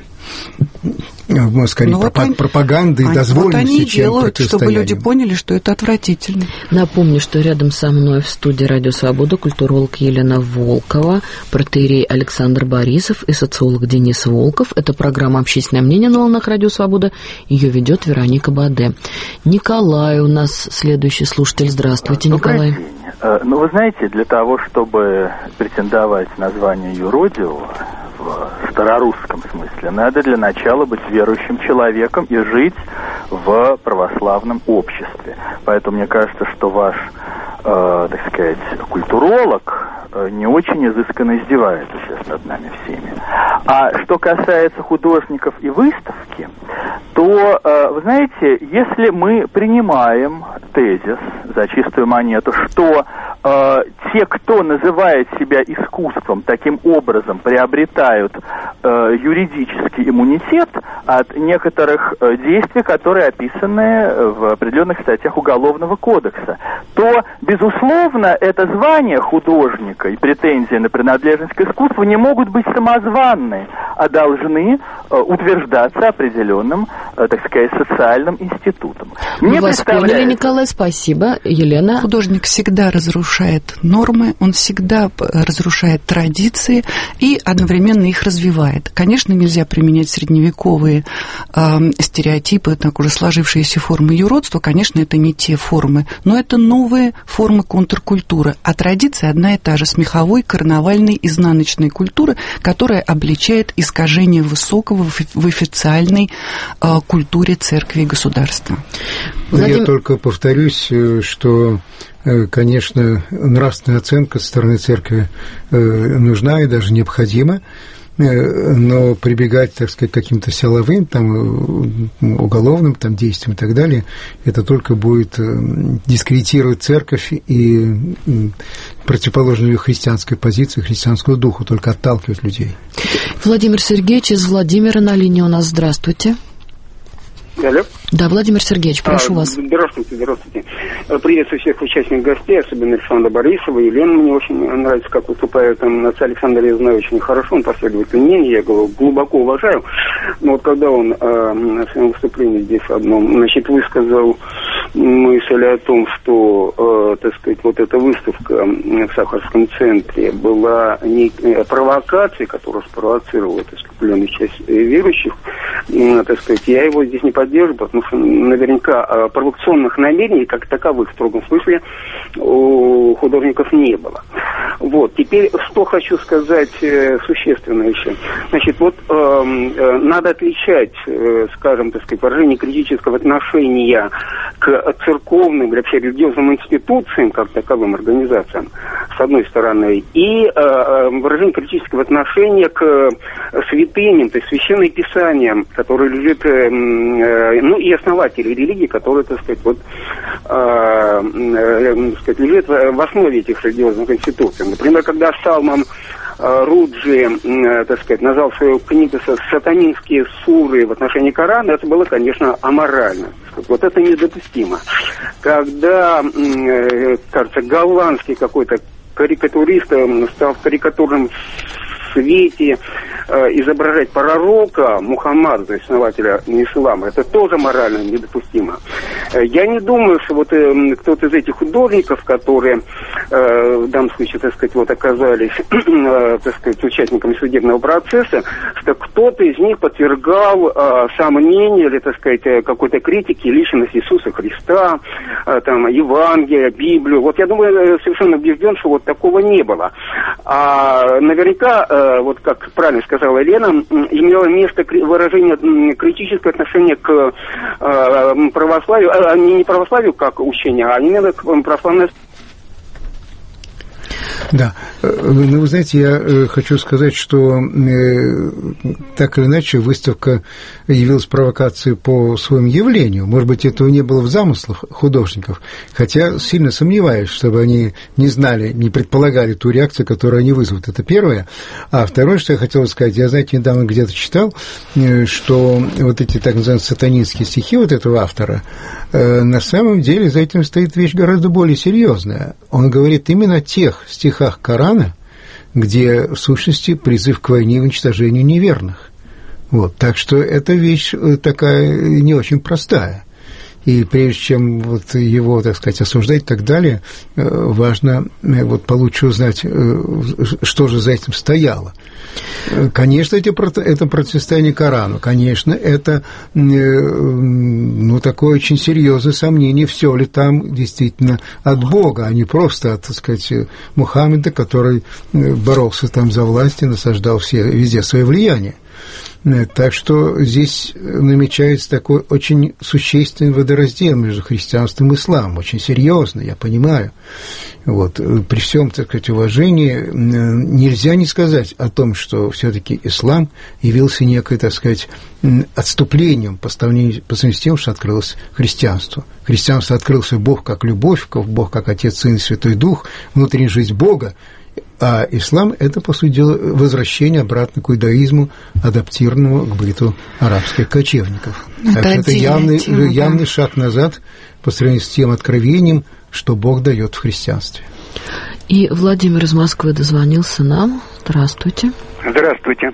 скорее, пропаганды и дозволенности. Вот они и делают, чтобы люди поняли, что это отвратительно. Напомню, что рядом со мной в студии «Радио Свобода» культуролог Елена Волкова, протоиерей Александр Борисов и социолог Денис Волков. Это программа «Общественное мнение» на волнах «Радио Свобода». Ее ведет Вероника Баде. Николай у нас следующий слушатель. Здравствуйте, Николай. Добрый день. Ну, вы знаете, для того, чтобы претендовать на звание юродивого, в старорусском смысле, надо для начала быть верующим человеком и жить в православном обществе. Поэтому мне кажется, что ваш, так сказать, культуролог не очень изысканно издевается сейчас над нами всеми. А что касается художников и выставки, то, вы знаете, если мы принимаем тезис за чистую монету, что те, кто называет себя искусством, таким образом приобретают юридический иммунитет от некоторых действий, которые описаны в определенных статьях Уголовного кодекса, то, безусловно, это звание художника и претензии на принадлежность к искусству не могут быть самозванны, а должны утверждаться определенным, так сказать, социальным институтом. Мы вас поняли, Николай, спасибо. Елена? Художник всегда разрушает нормы, он всегда разрушает традиции и одновременно их развивает. Конечно, нельзя применять средневековые стереотипы, так уже сложившиеся формы юродства, конечно, это не те формы, но это новые формы контркультуры. А традиция одна и та же, смеховой, карнавальной, изнаночной культуры, которая обличает искажение высокого в официальной культуре церкви и государства. Я только повторюсь, что, конечно, нравственная оценка со стороны церкви нужна и даже необходима, но прибегать, так сказать, к каким-то силовым, там, уголовным там, действиям и так далее, это только будет дискредитировать церковь и противоположную ее христианской позиции, христианскому духу, только отталкивать людей. Владимир Сергеевич из Владимира на линии у нас. Здравствуйте. Алло. Да, Владимир Сергеевич, прошу вас. Здравствуйте. Приветствую всех участников гостей, особенно Александра Борисова. Елена, мне очень нравится, как выступает отца Александр, я знаю очень хорошо, он последовательное мнение, я его глубоко уважаю. Но вот когда он на своем выступлении здесь одном, значит, высказал мысль о том, что, так сказать, вот эта выставка в Сахарском центре была не провокацией, которую спровоцировала, так сказать, определенную часть верующих, так сказать, я его здесь не поддерживаю, потому что наверняка провокационных намерений, как таковых в строгом смысле, у художников не было. Вот, теперь, что хочу сказать существенно еще. Значит, вот надо отличать, скажем, так сказать, выражение критического отношения к церковным или вообще религиозным институциям, как таковым организациям, с одной стороны, и выражение критического отношения к святыням, то есть священным писаниям, которые лежат, ну и основатели религии, которые, так сказать, вот, так сказать, лежат в основе этих религиозных институций. Например, когда Салман Руджи, так сказать, назвал свою книгу «Сатанинские суры» в отношении Корана, это было, конечно, аморально. Вот это недопустимо. Когда, кажется, голландский какой-то карикатурист стал в карикатурном свете изображать пророка Мухаммада, то есть основателя ислама, это тоже морально недопустимо. Я не думаю, что вот кто-то из этих художников, которые в данном случае, так сказать, вот оказались, так сказать, участниками судебного процесса, что кто-то из них подвергал сомнению или, так сказать, какой-то критике личности Иисуса Христа, там, Евангелия, Библию. Вот я думаю, совершенно убежден, что вот такого не было. А наверняка, вот как правильно сказала Елена, имело место выражение критического отношения к православию, не православию как учение, а именно к православной. Да. Ну, вы знаете, я хочу сказать, что так или иначе выставка явилась провокацией по своему явлению. Может быть, этого не было в замыслах художников, хотя сильно сомневаюсь, чтобы они не знали, не предполагали ту реакцию, которую они вызовут. Это первое. А второе, что я хотел сказать, я, знаете, недавно где-то читал, что вот эти так называемые сатанинские стихи вот этого автора, на самом деле за этим стоит вещь гораздо более серьезная. Он говорит именно о тех стихах Корана, где в сущности призыв к войне и уничтожению неверных. Вот. Так что эта вещь такая не очень простая. И прежде чем вот его, так сказать, осуждать и так далее, важно вот получше узнать, что же за этим стояло. Конечно, это противостояние Корану, конечно, это такое очень серьезное сомнение, все ли там действительно от Бога, а не просто от, так сказать, Мухаммеда, который боролся там за власть и насаждал везде свое влияние. Так что здесь намечается такой очень существенный водораздел между христианством и исламом, очень серьезный, я понимаю. Вот. При всем, так сказать, уважении нельзя не сказать о том, что все-таки ислам явился некой, так сказать, отступлением по сравнению с тем, что открылось христианство. Христианство открылся Бог как любовь, Бог как Отец, Сын и Святой Дух, внутренняя жизнь Бога. А ислам – это, по сути дела, возвращение обратно к иудаизму, адаптированному к быту арабских кочевников. Так что это явный шаг назад по сравнению с тем откровением, что Бог дает в христианстве. И Владимир из Москвы дозвонился нам. Здравствуйте. Здравствуйте.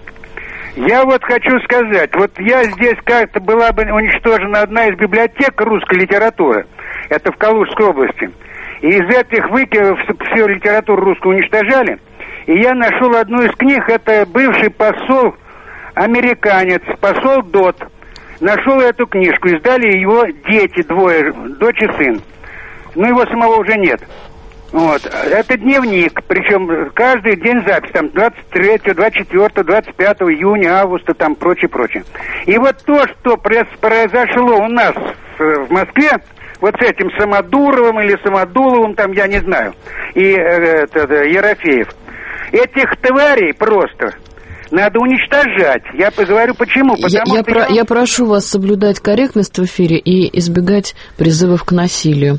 Я вот хочу сказать, вот я здесь как-то была бы уничтожена одна из библиотек русской литературы, это в Калужской области. И из этих выкидов всю литературу русскую уничтожали. И я нашел одну из книг, это бывший посол, американец, посол Дот. Нашел эту книжку, издали его дети, двое, дочь и сын. Но его самого уже нет. Вот. Это дневник, причем каждый день запись, там 23, 24, 25 июня, августа, там прочее. И вот то, что произошло у нас в Москве, вот с этим Самодуровым или Самодуловым, там, я не знаю, и Ерофеев. Этих тварей просто надо уничтожать. Я говорю, почему? Я прошу вас соблюдать корректность в эфире и избегать призывов к насилию.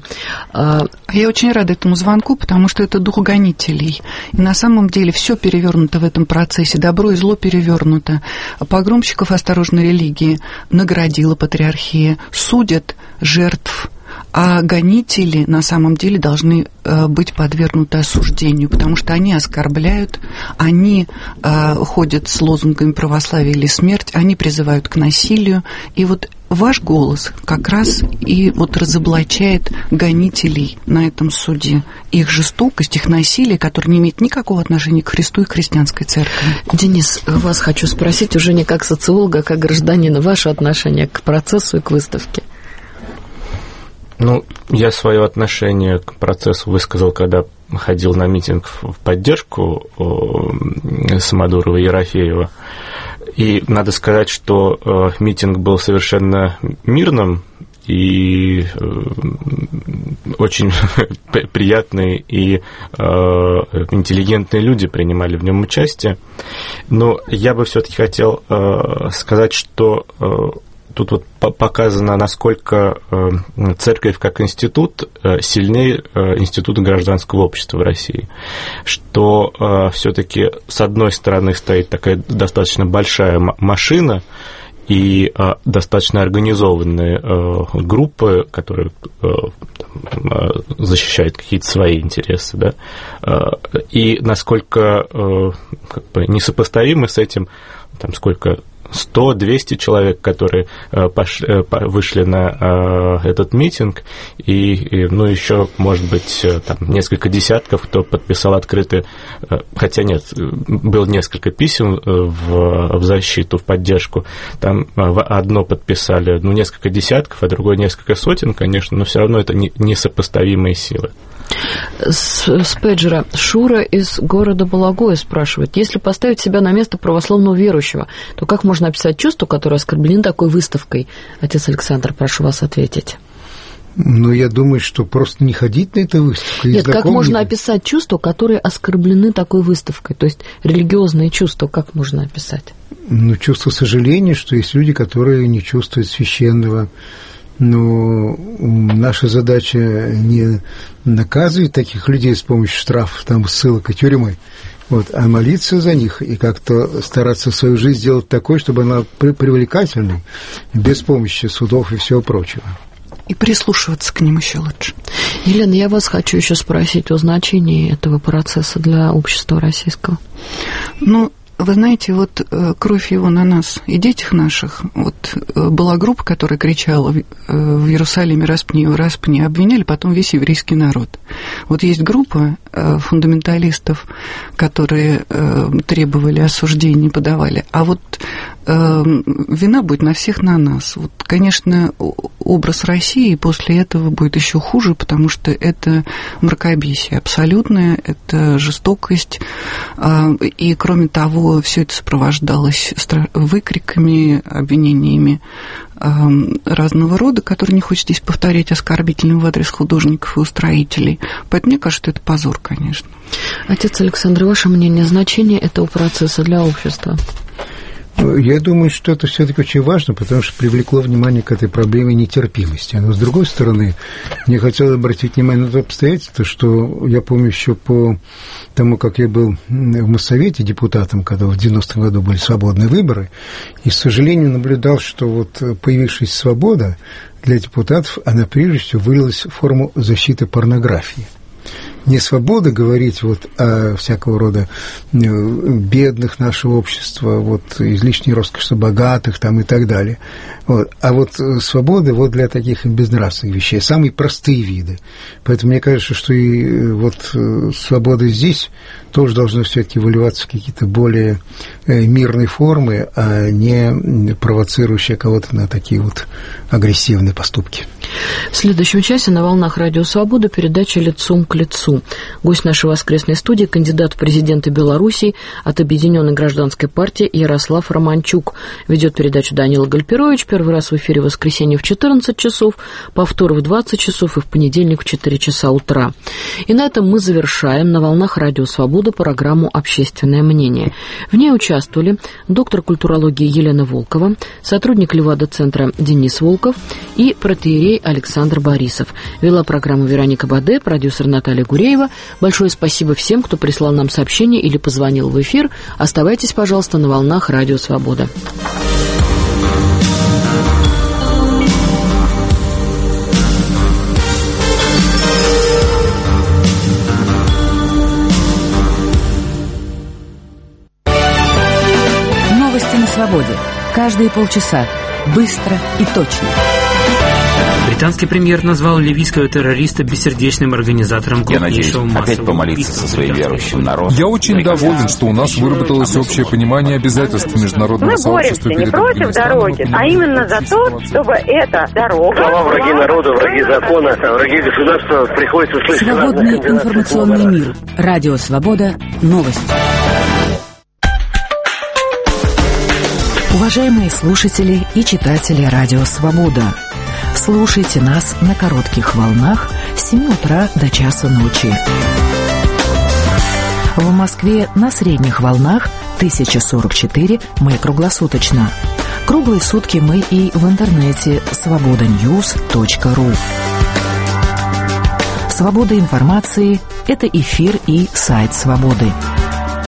Я очень рада этому звонку, потому что это дух гонителей. И на самом деле все перевернуто в этом процессе, добро и зло перевернуто. Погромщиков осторожной религии наградила патриархия, судят жертв. А гонители на самом деле должны быть подвергнуты осуждению, потому что они оскорбляют, они ходят с лозунгами православия или смерть, они призывают к насилию. И вот ваш голос как раз и вот разоблачает гонителей на этом суде. Их жестокость, их насилие, которое не имеет никакого отношения к Христу и к христианской церкви. Денис, вас хочу спросить уже не как социолога, а как гражданина, ваше отношение к процессу и к выставке. Ну, я свое отношение к процессу высказал, когда ходил на митинг в поддержку Самодурова и Ерофеева. И надо сказать, что митинг был совершенно мирным, и очень приятные и интеллигентные люди принимали в нем участие. Но я бы все-таки хотел сказать, что тут вот показано, насколько церковь как институт сильнее института гражданского общества в России. Что все-таки с одной стороны стоит такая достаточно большая машина и достаточно организованные группы, которые защищают какие-то свои интересы, да, и насколько несопоставимы с этим, там сколько 100-200 человек, которые вышли на этот митинг, и ну, еще, может быть, там, несколько десятков, кто подписал открытые, хотя нет, было несколько писем в защиту, в поддержку, там одно подписали, ну, несколько десятков, а другое несколько сотен, конечно, но все равно это несопоставимые силы. С пейджера Шура из города Балагоя спрашивает: если поставить себя на место православного верующего, то как можно описать чувства, которые оскорблены такой выставкой? Отец Александр, прошу вас ответить. Но я думаю, что просто не ходить на эту выставку. Нет, как можно описать чувства, которые оскорблены такой выставкой? То есть религиозные чувства, как можно описать? Ну, чувство сожаления, что есть люди, которые не чувствуют священного. Но наша задача не наказывать таких людей с помощью штрафов, там, ссылок и тюрьмы, а молиться за них и как-то стараться свою жизнь сделать такой, чтобы она привлекательной, без помощи судов и всего прочего. И прислушиваться к ним еще лучше. Елена, я вас хочу еще спросить о значении этого процесса для общества российского. Ну, вы знаете, вот кровь его на нас и детях наших. Вот была группа, которая кричала в Иерусалиме «Распни, распни», обвиняли потом весь еврейский народ. Вот есть группа фундаменталистов, которые требовали осуждения, подавали. А вот вина будет на всех, на нас. Вот, конечно, образ России после этого будет еще хуже, потому что это мракобесие абсолютное, это жестокость. И, кроме того, все это сопровождалось выкриками, обвинениями разного рода, которые не хочется здесь повторять, оскорбительным в адрес художников и устроителей. Поэтому мне кажется, что это позор, конечно. Отец Александр, ваше мнение, значение этого процесса для общества? Я думаю, что это все-таки очень важно, потому что привлекло внимание к этой проблеме нетерпимости. Но, с другой стороны, мне хотелось обратить внимание на то обстоятельство, что я помню еще по тому, как я был в Моссовете депутатом, когда в 90-м году были свободные выборы, и, к сожалению, наблюдал, что вот появившаяся свобода для депутатов, она прежде всего вылилась в форму защиты порнографии. Не свобода говорить вот о всякого рода бедных нашего общества, вот излишней роскоши богатых там и так далее, а вот свобода вот для таких безнравственных вещей, самые простые виды. Поэтому мне кажется, что и вот свобода здесь тоже должна все-таки выливаться в какие-то более мирные формы, а не провоцирующие кого-то на такие вот агрессивные поступки. В следующем часе на волнах Радио Свобода передача «Лицом к лицу». Гость нашей воскресной студии, кандидат в президенты Белоруссии от Объединенной гражданской партии Ярослав Романчук. Ведет передачу Данила Гальперович. Первый раз в эфире в воскресенье в 14 часов, повтор в 20 часов и в понедельник в 4 часа утра. И на этом мы завершаем на волнах Радио Свобода программу «Общественное мнение». В ней участвовали доктор культурологии Елена Волкова, сотрудник Левада-центра Денис Волков и протоиерей Александр Борисов. Вела программу Вероника Баде, продюсер Наталья Гуреева. Большое спасибо всем, кто прислал нам сообщение или позвонил в эфир. Оставайтесь, пожалуйста, на волнах Радио Свобода. Новости на свободе. Каждые полчаса. Быстро и точно. Британский премьер назвал ливийского террориста бессердечным организатором крупнейшего массового убийства. Опять помолиться со своим верующим народом. Я очень доволен, что у нас выработалось общее понимание обязательств международного сообщества перед Афганистаном. Мы боремся не против дороги, а именно за то, чтобы эта дорога... Слова враги народа, враги закона, враги государства приходится слышать. Свободный информационный мир. Радио Свобода. Новости. Уважаемые слушатели и читатели Радио Свобода, слушайте нас на коротких волнах с 7 утра до часа ночи. В Москве на средних волнах 1044 мы круглосуточно. Круглые сутки мы и в интернете svobodanews.ru. Свобода информации – это эфир и сайт Свободы.